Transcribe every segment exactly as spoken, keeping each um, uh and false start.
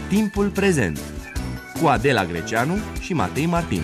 Timpul prezent cu Adela Greceanu și Matei Martin.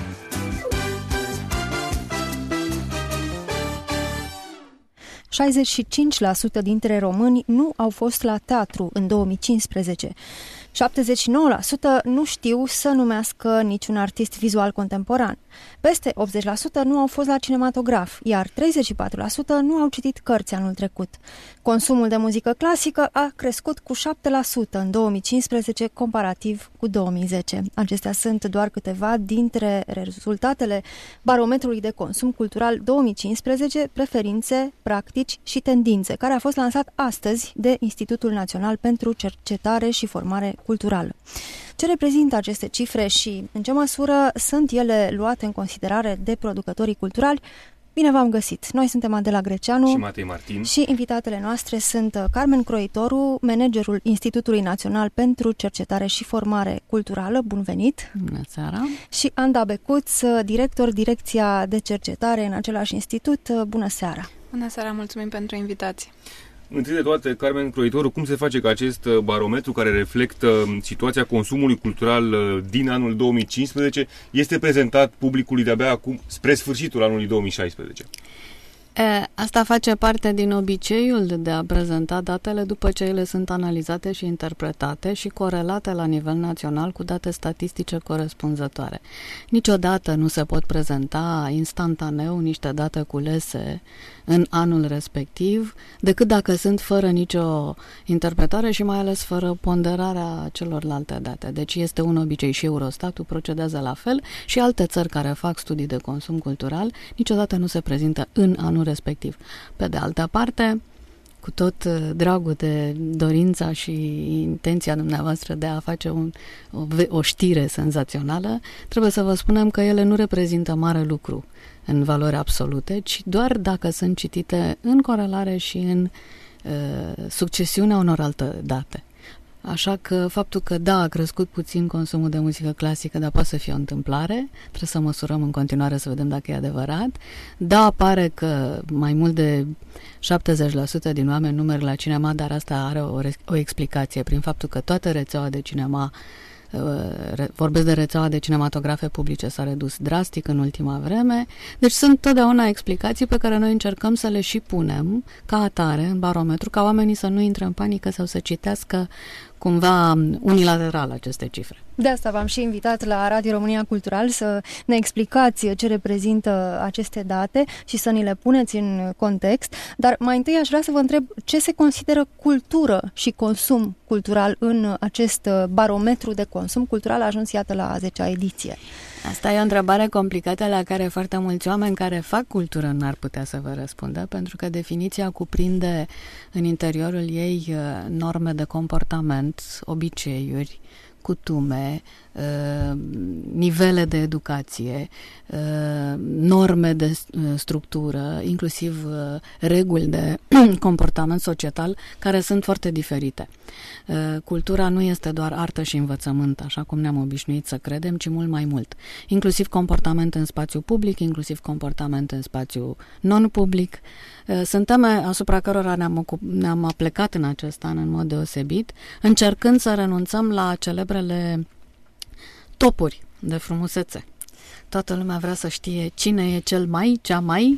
șaizeci și cinci la sută dintre români nu au fost la teatru în două mii cincisprezece. șaptezeci și nouă la sută nu știu să numească niciun artist vizual contemporan. Peste optzeci la sută nu au fost la cinematograf, iar treizeci și patru la sută nu au citit cărți anul trecut. Consumul de muzică clasică a crescut cu șapte la sută în două mii cincisprezece comparativ cu două mii zece. Acestea sunt doar câteva dintre rezultatele barometrului de consum cultural două mii cincisprezece, preferințe, practici și tendințe, care a fost lansat astăzi de Institutul Național pentru Cercetare și Formare Culturală. Ce reprezintă aceste cifre și în ce măsură sunt ele luate în considerare de producătorii culturali? Bine v-am găsit! Noi suntem Adela Greceanu și Matei Martin și invitatele noastre sunt Carmen Croitoru, managerul Institutului Național pentru Cercetare și Formare Culturală. Bun venit! Bună seara! Și Anda Becuț, director Direcția de Cercetare în același institut. Bună seara! Bună seara! Mulțumim pentru invitație! Întâi de toate, Carmen Croitoru, cum se face că acest barometru care reflectă situația consumului cultural din anul două mii cincisprezece este prezentat publicului de-abia acum, spre sfârșitul anului două mii șaisprezece? E, asta face parte din obiceiul de a prezenta datele după ce ele sunt analizate și interpretate și corelate la nivel național cu date statistice corespunzătoare. Niciodată nu se pot prezenta instantaneu niște date culese în anul respectiv, decât dacă sunt fără nicio interpretare și mai ales fără ponderarea celorlalte date. Deci este un obicei și Eurostatul procedează la fel și alte țări care fac studii de consum cultural niciodată nu se prezintă în anul respectiv. Pe de altă parte, cu tot dragul de dorința și intenția dumneavoastră de a face un, o, o știre senzațională, trebuie să vă spunem că ele nu reprezintă mare lucru în valori absolute, ci doar dacă sunt citite în corelare și în uh, succesiunea unor alte date. Așa că faptul că da, a crescut puțin consumul de muzică clasică, dar poate să fie o întâmplare, trebuie să măsurăm în continuare să vedem dacă e adevărat. Da, pare că mai mult de șaptezeci la sută din oameni nu merg la cinema, dar asta are o, o explicație prin faptul că toată rețeaua de cinema, vorbesc de rețeaua de cinematografe publice, s-a redus drastic în ultima vreme. Deci sunt totdeauna explicații pe care noi încercăm să le și punem ca atare în barometru, ca oamenii să nu intre în panică sau să citească cumva unilateral aceste cifre. De asta v-am și invitat la Radio România Cultural să ne explicați ce reprezintă aceste date și să ni le puneți în context. Dar mai întâi aș vrea să vă întreb ce se consideră cultură și consum cultural în acest barometru de consum cultural ajuns, iată, la a zecea ediție. Asta e o întrebare complicată la care foarte mulți oameni care fac cultură n-ar putea să vă răspundă, pentru că definiția cuprinde în interiorul ei norme de comportament, obiceiuri, cutume, nivele de educație, norme de structură, inclusiv reguli de comportament societal, care sunt foarte diferite. Cultura nu este doar artă și învățământ, așa cum ne-am obișnuit să credem, ci mult mai mult. Inclusiv comportament în spațiu public, inclusiv comportament în spațiu non-public. Sunt teme asupra cărora ne-am, ocup- ne-am aplecat în acest an în mod deosebit, încercând să renunțăm la celebrele topuri de frumusețe. Toată lumea vrea să știe cine e cel mai, cea mai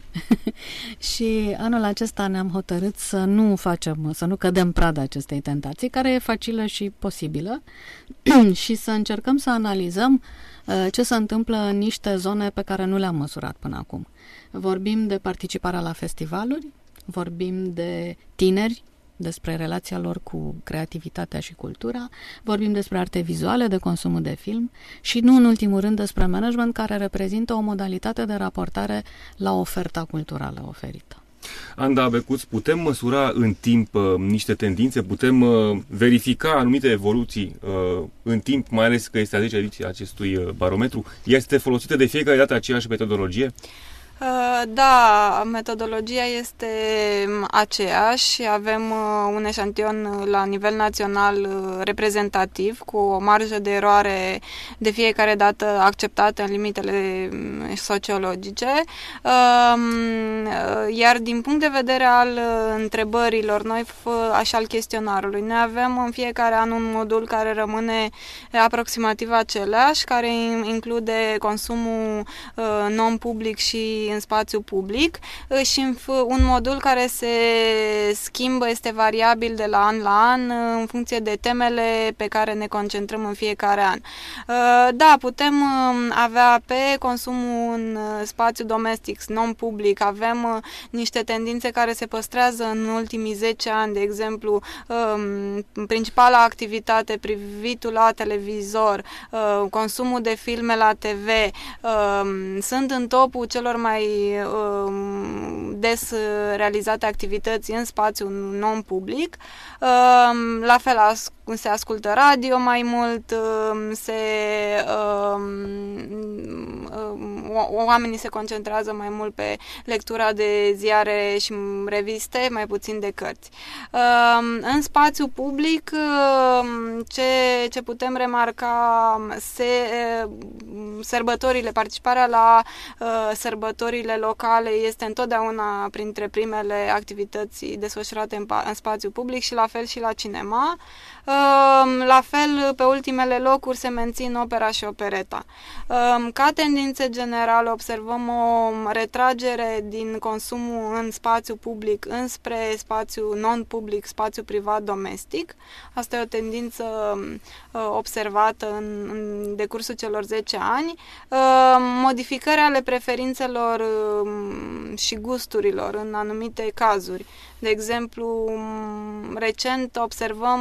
și anul acesta ne-am hotărât să nu facem, să nu cădem prada acestei tentații, care e facilă și posibilă și să încercăm să analizăm uh, ce se întâmplă în niște zone pe care nu le-am măsurat până acum. Vorbim de participarea la festivaluri, vorbim de tineri, despre relația lor cu creativitatea și cultura, vorbim despre arte vizuale, de consumul de film și nu în ultimul rând despre management, care reprezintă o modalitate de raportare la oferta culturală oferită. Anda Becuț, putem măsura în timp uh, niște tendințe, putem uh, verifica anumite evoluții uh, în timp, mai ales că este a zecea ediție a acestui uh, barometru? Este folosită de fiecare dată aceeași metodologie? Da, metodologia este aceeași. Avem un eșantion la nivel național reprezentativ, cu o marjă de eroare de fiecare dată acceptată în limitele sociologice. Iar din punct de vedere al întrebărilor noi și al chestionarului, noi avem în fiecare an un modul care rămâne aproximativ același, care include consumul non-public și în spațiu public și un modul care se schimbă, este variabil de la an la an în funcție de temele pe care ne concentrăm în fiecare an. Da, putem avea pe consumul în spațiu domestic, non-public, avem niște tendințe care se păstrează în ultimii zece ani, de exemplu, principala activitate, privitul la televizor, consumul de filme la T V, sunt în topul celor mai des realizate activități în spațiu non-public. La fel se ascultă radio mai mult, se, oamenii se concentrează mai mult pe lectura de ziare și reviste, mai puțin de cărți. În spațiu public, ce, ce putem remarca, se, sărbătorile, participarea la sărbătorile locale este întotdeauna printre primele activități desfășurate în, în spațiu public și la fel și la cinema. La fel, pe ultimele locuri se mențin opera și opereta. Ca tendințe generale observăm o retragere din consumul în spațiu public înspre spațiu non-public, spațiu privat domestic. Asta e o tendință observată în, în decursul celor zece ani. Modificări ale preferințelor și gusturilor în anumite cazuri. De exemplu, recent observăm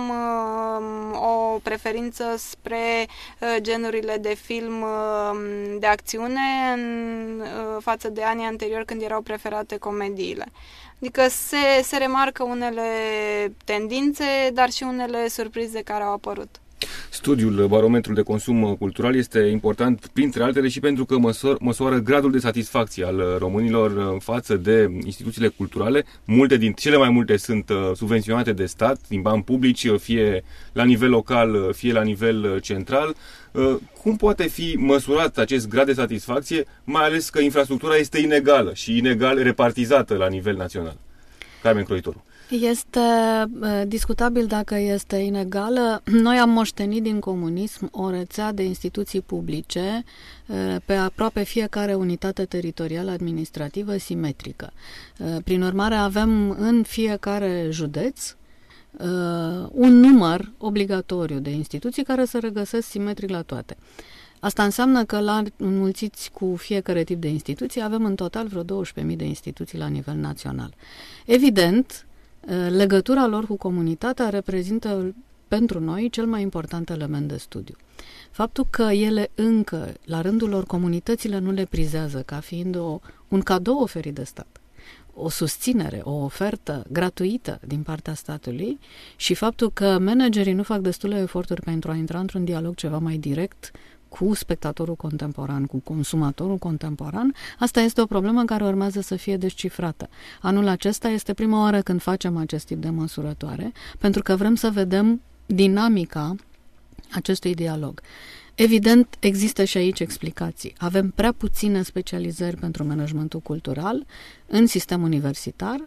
o preferință spre genurile de film de acțiune în față de anii anteriori, când erau preferate comediile. Adică se, se remarcă unele tendințe, dar și unele surprize care au apărut. Studiul Barometrul de Consum Cultural este important, printre altele, și pentru că măsoară, măsoară gradul de satisfacție al românilor față de instituțiile culturale. Multe din cele mai multe sunt subvenționate de stat, din bani publici, fie la nivel local, fie la nivel central. Cum poate fi măsurat acest grad de satisfacție, mai ales că infrastructura este inegală și inegal repartizată la nivel național? Carmen Croitoru. Este uh, discutabil dacă este inegală. Noi am moștenit din comunism o rețea de instituții publice uh, pe aproape fiecare unitate teritorială administrativă simetrică. Uh, prin urmare, avem în fiecare județ uh, un număr obligatoriu de instituții care se regăsesc simetric la toate. Asta înseamnă că, la înmulțiți cu fiecare tip de instituție, avem în total vreo douăsprezece mii de instituții la nivel național. Evident, legătura lor cu comunitatea reprezintă pentru noi cel mai important element de studiu. Faptul că ele încă, la rândul lor, comunitățile nu le prizează ca fiind o, un cadou oferit de stat, o susținere, o ofertă gratuită din partea statului, și faptul că managerii nu fac destule eforturi pentru a intra într-un dialog ceva mai direct cu spectatorul contemporan, cu consumatorul contemporan, asta este o problemă care urmează să fie descifrată. Anul acesta este prima oară când facem acest tip de măsurătoare, pentru că vrem să vedem dinamica acestui dialog. Evident, există și aici explicații. Avem prea puține specializări pentru managementul cultural în sistem universitar,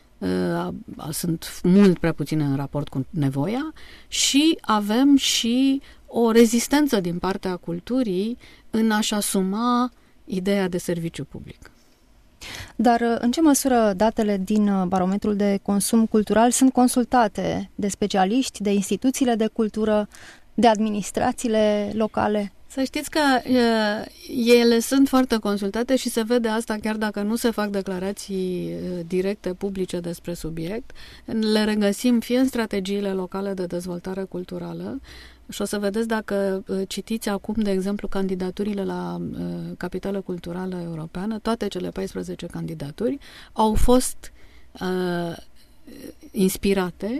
sunt mult prea puține în raport cu nevoia, și avem și o rezistență din partea culturii în a-și asuma ideea de serviciu public. Dar în ce măsură datele din Barometrul de Consum Cultural sunt consultate de specialiști, de instituțiile de cultură, de administrațiile locale? Să știți că uh, ele sunt foarte consultate și se vede asta chiar dacă nu se fac declarații uh, directe publice despre subiect. Le regăsim fie în strategiile locale de dezvoltare culturală, și o să vedeți dacă uh, citiți acum, de exemplu, candidaturile la uh, Capitală Culturală Europeană, toate cele paisprezece candidaturi au fost uh, inspirate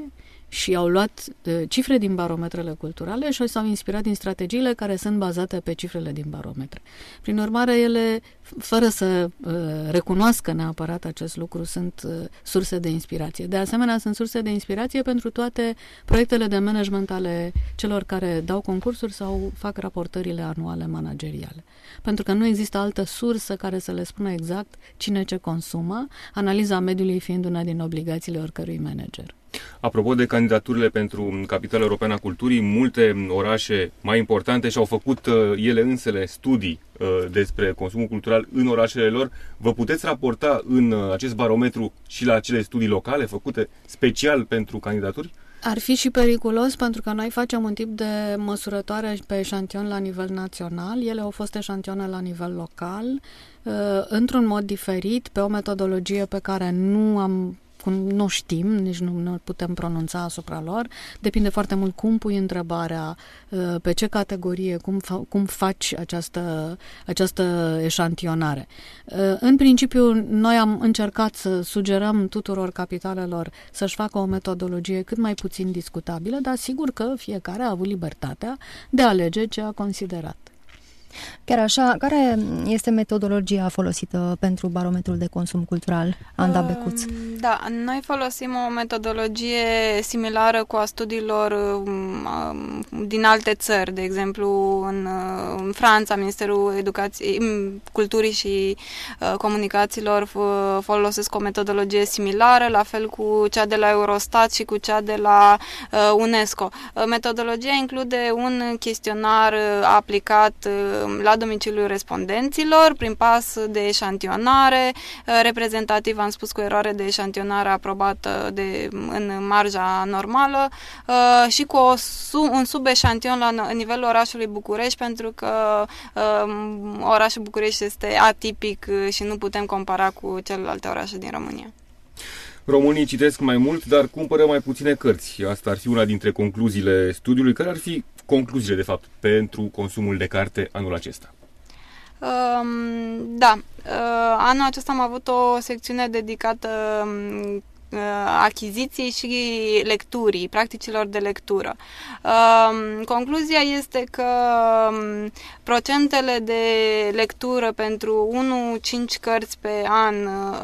și au luat uh, cifre din barometrele culturale și s-au inspirat din strategiile care sunt bazate pe cifrele din barometre. Prin urmare, ele, fără să uh, recunoască neapărat acest lucru, sunt uh, surse de inspirație. De asemenea, sunt surse de inspirație pentru toate proiectele de management ale celor care dau concursuri sau fac raportările anuale manageriale. Pentru că nu există altă sursă care să le spună exact cine ce consumă, analiza mediului fiind una din obligațiile oricărui manager. Apropo de candidaturile pentru Capitala Europeană a Culturii, multe orașe mai importante și-au făcut uh, ele însele studii uh, despre consumul cultural în orașele lor. Vă puteți raporta în uh, acest barometru și la acele studii locale făcute special pentru candidaturi? Ar fi și periculos pentru că noi facem un tip de măsurătoare pe eșantion la nivel național. Ele au fost eșantioane la nivel local, uh, într-un mod diferit, pe o metodologie pe care nu am nu știm, nici nu ne putem pronunța asupra lor. Depinde foarte mult cum pui întrebarea, pe ce categorie, cum, fa- cum faci această, această eșantionare. În principiu, noi am încercat să sugerăm tuturor capitalelor să-și facă o metodologie cât mai puțin discutabilă, dar sigur că fiecare a avut libertatea de a alege ce a considerat. Chiar așa, care este metodologia folosită pentru barometrul de consum cultural, Anda Becuț? Da, noi folosim o metodologie similară cu a studiilor din alte țări. De exemplu, în, în Franța, Ministerul Educației, Culturii și Comunicațiilor folosesc o metodologie similară, la fel cu cea de la Eurostat și cu cea de la UNESCO. Metodologia include un chestionar aplicat la domiciliul respondenților, prin pas de eșantionare, reprezentativ, am spus, cu eroare de eșantionare aprobată de, în marja normală și cu o, un subeșantion la nivelul orașului București, pentru că um, orașul București este atipic și nu putem compara cu celelalte orașe din România. Românii citesc mai mult, dar cumpără mai puține cărți. Asta ar fi una dintre concluziile studiului. Care ar fi concluziile, de fapt, pentru consumul de carte anul acesta? Um, da, uh, anul acesta am avut o secțiune dedicată um, achiziției și lecturii, practicilor de lectură. Concluzia este că procentele de lectură pentru unu cinci cărți pe an,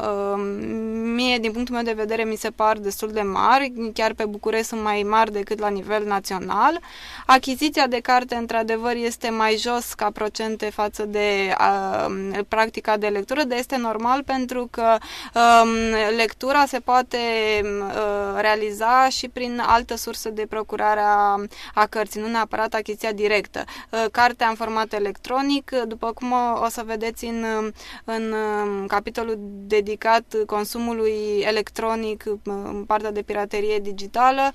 mie, din punctul meu de vedere, mi se par destul de mari, chiar pe București sunt mai mari decât la nivel național. Achiziția de carte, într-adevăr, este mai jos ca procente față de practica de lectură, dar este normal pentru că lectura se poate realiza și prin altă sursă de procurare a, a cărții, nu neapărat achiziția directă. Cartea în format electronic, după cum o, o să vedeți în, în capitolul dedicat consumului electronic, în partea de piraterie digitală,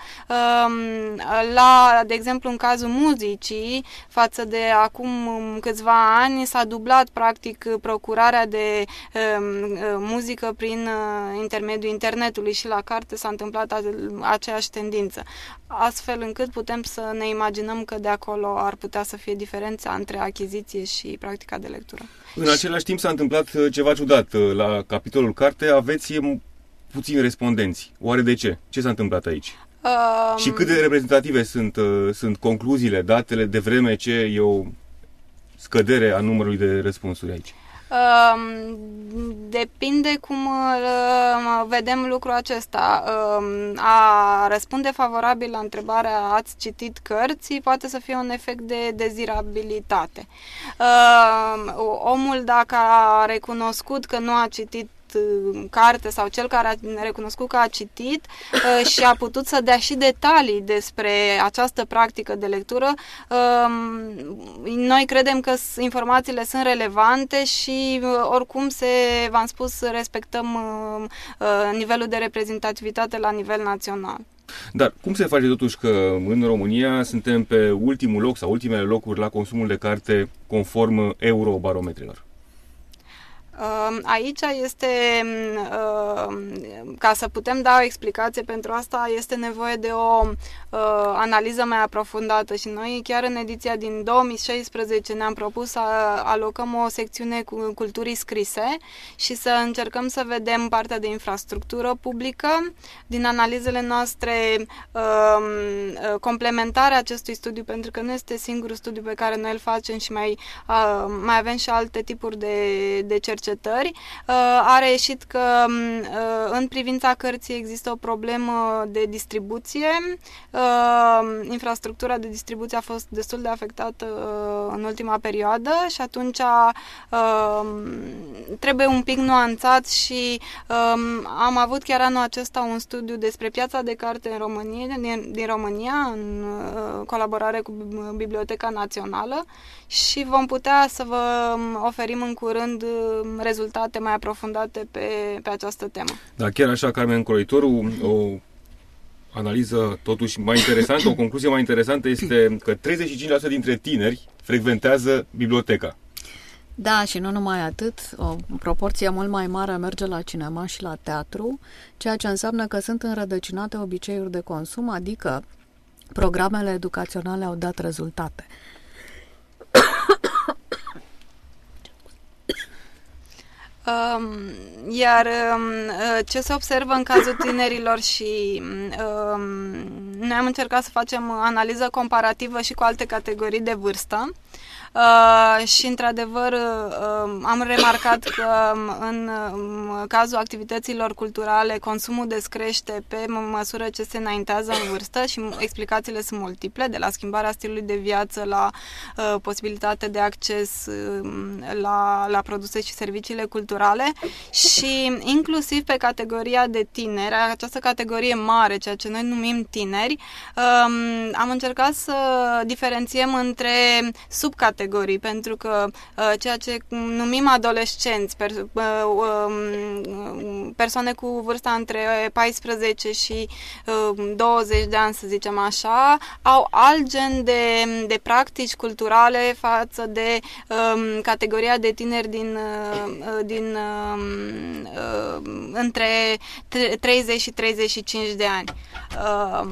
la, de exemplu, în cazul muzicii, față de acum câțiva ani, s-a dublat practic procurarea de muzică prin intermediul internetului și la carte s-a întâmplat aceeași tendință. Astfel încât putem să ne imaginăm că de acolo ar putea să fie diferența între achiziție și practica de lectură. În același timp s-a întâmplat ceva ciudat. La capitolul carte aveți puțini respondenți. Oare de ce? Ce s-a întâmplat aici? Um... Și cât de reprezentative sunt, sunt concluziile, datele, de vreme ce e o scădere a numărului de răspunsuri aici? Depinde cum vedem lucrul acesta. A răspunde favorabil la întrebarea ați citit cărți poate să fie un efect de dezirabilitate. Omul, dacă a recunoscut că nu a citit carte sau cel care a recunoscut că a citit uh, și a putut să dea și detalii despre această practică de lectură, uh, noi credem că informațiile sunt relevante și uh, oricum se, v-am spus, respectăm uh, uh, nivelul de reprezentativitate la nivel național. Dar cum se face totuși că în România suntem pe ultimul loc sau ultimele locuri la consumul de carte conform Eurobarometrilor? Aici este, ca să putem da o explicație pentru asta, este nevoie de o analiză mai aprofundată și noi chiar în ediția din două mii șaisprezece ne-am propus să alocăm o secțiune cu culturii scrise și să încercăm să vedem partea de infrastructură publică din analizele noastre, complementarea acestui studiu, pentru că nu este singurul studiu pe care noi îl facem și mai, mai avem și alte tipuri de, de cercetări. cercetări, a reieșit că în privința cărții există o problemă de distribuție. Infrastructura de distribuție a fost destul de afectată în ultima perioadă și atunci trebuie un pic nuanțat și am avut chiar anul acesta un studiu despre piața de carte în România, din România, în colaborare cu Biblioteca Națională și vom putea să vă oferim în curând rezultate mai aprofundate pe, pe această temă. Da, chiar așa, Carmen Croitoru, o analiză totuși mai interesantă, o concluzie mai interesantă este că treizeci și cinci la sută dintre tineri frecventează biblioteca. Da, și nu numai atât, o proporție mult mai mare merge la cinema și la teatru, ceea ce înseamnă că sunt înrădăcinate obiceiuri de consum, adică programele educaționale au dat rezultate. Um, iar um, ce se observă în cazul tinerilor și um, noi am încercat să facem analiză comparativă și cu alte categorii de vârstă. Uh, și într-adevăr uh, am remarcat că în uh, cazul activităților culturale consumul descrește pe măsură ce se înaintează în vârstă și explicațiile sunt multiple, de la schimbarea stilului de viață la uh, posibilitate de acces uh, la, la produse și serviciile culturale și inclusiv pe categoria de tineri, această categorie mare, ceea ce noi numim tineri, uh, am încercat să diferențiem între subcategorii, pentru că uh, ceea ce numim adolescenți, per, uh, uh, persoane cu vârsta între paisprezece și uh, douăzeci de ani, să zicem așa, au alt gen de, de practici culturale față de uh, categoria de tineri din, uh, din uh, uh, între treizeci și treizeci și cinci de ani. Uh,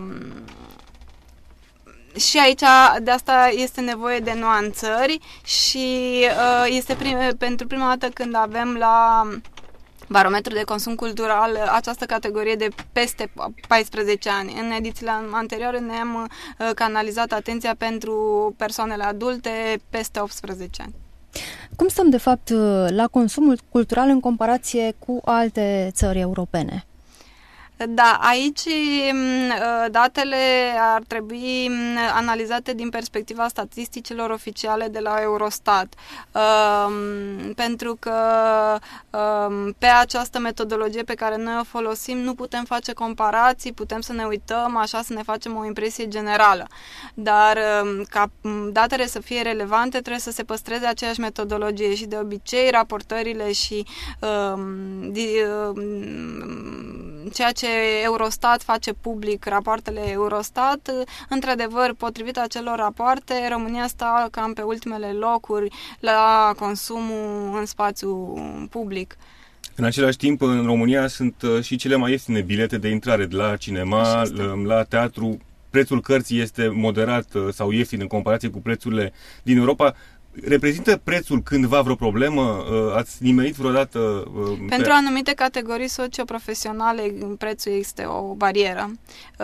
Și aici de asta este nevoie de nuanțări și uh, este prim, pentru prima dată când avem la barometru de consum cultural această categorie de peste paisprezece ani. În edițiile anterioare ne-am uh, canalizat atenția pentru persoanele adulte peste optsprezece ani. Cum stăm de fapt la consumul cultural în comparație cu alte țări europene? Da, aici datele ar trebui analizate din perspectiva statisticilor oficiale de la Eurostat, pentru că pe această metodologie pe care noi o folosim nu putem face comparații, putem să ne uităm așa, să ne facem o impresie generală, dar ca datele să fie relevante trebuie să se păstreze aceeași metodologie și de obicei raportările și ceea ce Eurostat face public, rapoartele Eurostat, într-adevăr, potrivit acelor rapoarte, România stă cam pe ultimele locuri la consumul în spațiu public. În același timp, în România sunt și cele mai ieftine bilete de intrare, de la cinema, la teatru. Prețul cărții este moderat sau ieftin în comparație cu prețurile din Europa. Reprezintă prețul cândva vreo problemă? Ați nimerit vreodată? Pentru pe... anumite categorii socioprofesionale prețul este o barieră.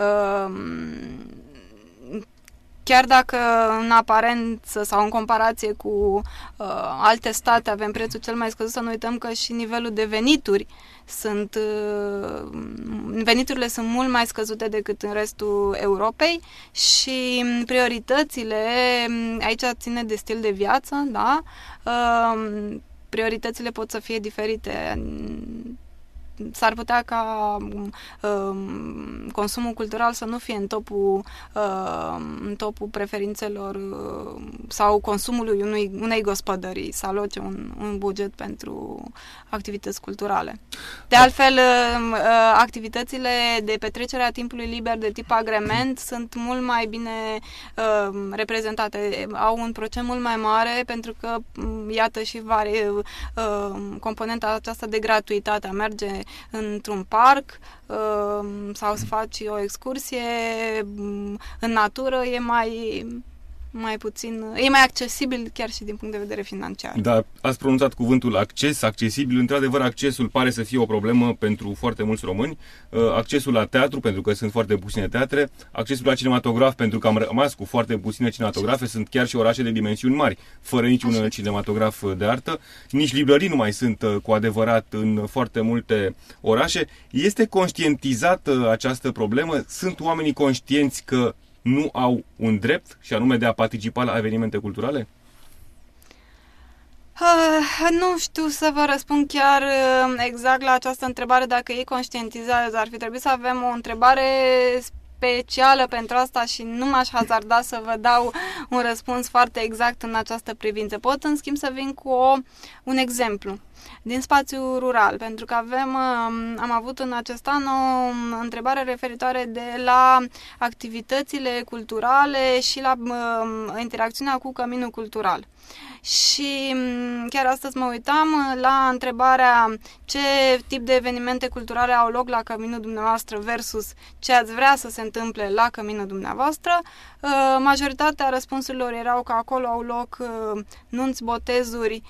Chiar dacă în aparență sau în comparație cu uh, alte state avem prețul cel mai scăzut, să nu uităm că și nivelul de venituri sunt uh, veniturile sunt mult mai scăzute decât în restul Europei și prioritățile, aici ține de stil de viață, da? Uh, prioritățile pot să fie diferite s-ar putea ca um, consumul cultural să nu fie în topul, uh, în topul preferințelor uh, sau consumului unui, unei gospodării, să aloce un, un buget pentru activități culturale. De altfel, uh, uh, activitățile de petrecere a timpului liber de tip agrement sunt mult mai bine uh, reprezentate, au un procent mult mai mare pentru că, iată, și vari, uh, componenta aceasta de gratuitate, a merge într-un parc uh, sau să faci o excursie în natură e mai, mai puțin, e mai accesibil chiar și din punct de vedere financiar. Da, ați pronunțat cuvântul acces, accesibil. Într-adevăr, accesul pare să fie o problemă pentru foarte mulți români. Accesul la teatru, pentru că sunt foarte puține teatre, accesul la cinematograf, pentru că am rămas cu foarte puține cinematografe, sunt chiar și orașe de dimensiuni mari, fără niciun Așa. cinematograf de artă. Nici librării nu mai sunt cu adevărat în foarte multe orașe. Este conștientizată această problemă? Sunt oamenii conștienți că nu au un drept, și anume de a participa la evenimente culturale? Uh, nu știu să vă răspund chiar uh, exact la această întrebare, dacă ei conștientizează. Ar fi trebuit să avem o întrebare specială pentru asta și nu m-aș hazarda să vă dau un răspuns foarte exact în această privință. Pot, în schimb, să vin cu o, un exemplu din spațiul rural, pentru că avem, am avut în acest an o întrebare referitoare de la activitățile culturale și la uh, interacțiunea cu căminul cultural. Și chiar astăzi mă uitam la întrebarea ce tip de evenimente culturale au loc la căminul dumneavoastră versus ce ați vrea să se întâmple la căminul dumneavoastră. Majoritatea răspunsurilor erau că acolo au loc nunți, botezuri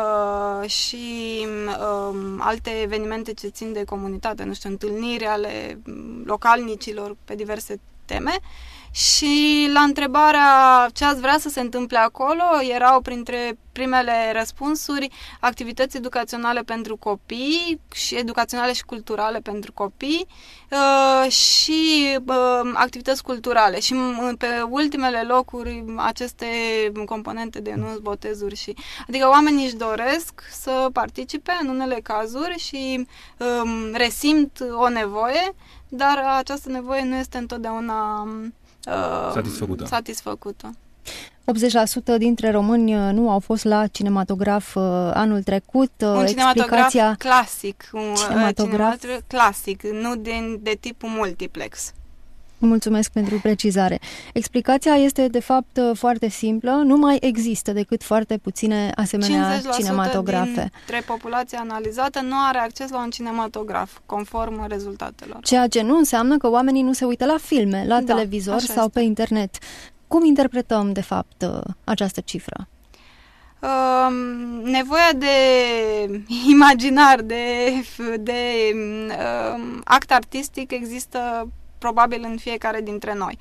și alte evenimente ce țin de comunitate, nu știu, întâlniri ale localnicilor pe diverse teme. Și la întrebarea ce ați vrea să se întâmple acolo, erau printre primele răspunsuri activități educaționale pentru copii și educaționale și culturale pentru copii uh, și uh, activități culturale. Și pe ultimele locuri aceste componente de nunți, botezuri și... Adică oamenii își doresc să participe în unele cazuri și um, resimt o nevoie, dar această nevoie nu este întotdeauna Uh, satisfăcută. satisfăcută. optzeci la sută dintre români nu au fost la cinematograf uh, anul trecut. Uh, un cinematograf explicația... clasic. Un cinematograf... cinematograf clasic, nu de, de tipul multiplex. Mulțumesc pentru precizare. Explicația este de fapt foarte simplă. Nu mai există decât foarte puține asemenea cinematografe. Dintre populația analizată nu are acces la un cinematograf, conform rezultatelor. Ceea ce nu înseamnă că oamenii nu se uită la filme, la da, televizor sau este. pe internet. Cum interpretăm, de fapt, această cifră? Uh, nevoia de imaginar, de, de uh, act artistic există probabil în fiecare dintre noi.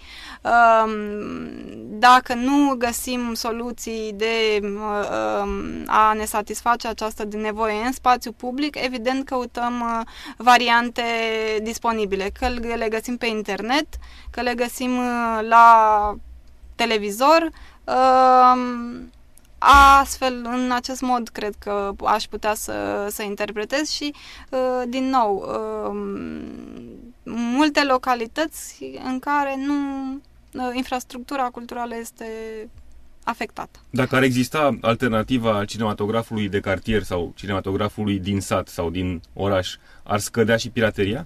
Dacă nu găsim soluții de a ne satisface această nevoie în spațiu public, evident căutăm variante disponibile, că le găsim pe internet, că le găsim la televizor. Astfel, în acest mod, cred că aș putea să, să interpretez și, din nou, multe localități în care nu infrastructura culturală este afectată. Dacă ar exista alternativa cinematografului de cartier sau cinematografului din sat sau din oraș, ar scădea și pirateria?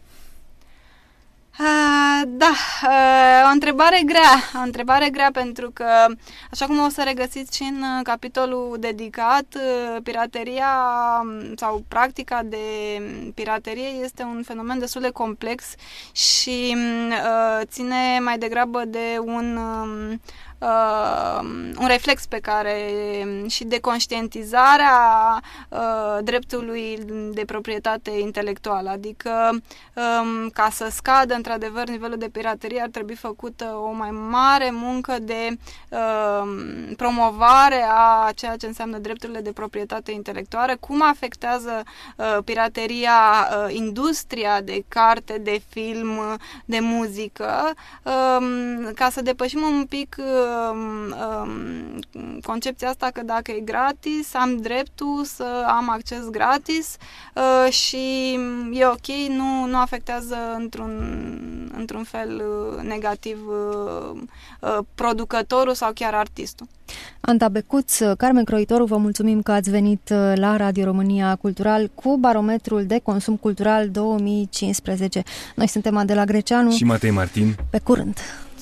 Uh, da, uh, o întrebare grea, o întrebare grea pentru că, așa cum o să regăsiți și în capitolul dedicat, uh, pirateria sau practica de piraterie este un fenomen destul de complex și uh, ține mai degrabă de un... Uh, Uh, un reflex pe care și de conștientizarea uh, dreptului de proprietate intelectuală, adică um, ca să scadă într-adevăr nivelul de piraterie ar trebui făcută o mai mare muncă de uh, promovare a ceea ce înseamnă drepturile de proprietate intelectuală, cum afectează uh, pirateria uh, industria de carte, de film, de muzică, uh, ca să depășim un pic uh, concepția asta că dacă e gratis, am dreptul să am acces gratis uh, și e ok, nu, nu afectează într-un, într-un fel uh, negativ uh, uh, producătorul sau chiar artistul. Anta Becuț, Carmen Croitoru, vă mulțumim că ați venit la Radio România Cultural cu barometrul de consum cultural două mii cincisprezece. Noi suntem Adela Greceanu și Matei Martin. Pe curând!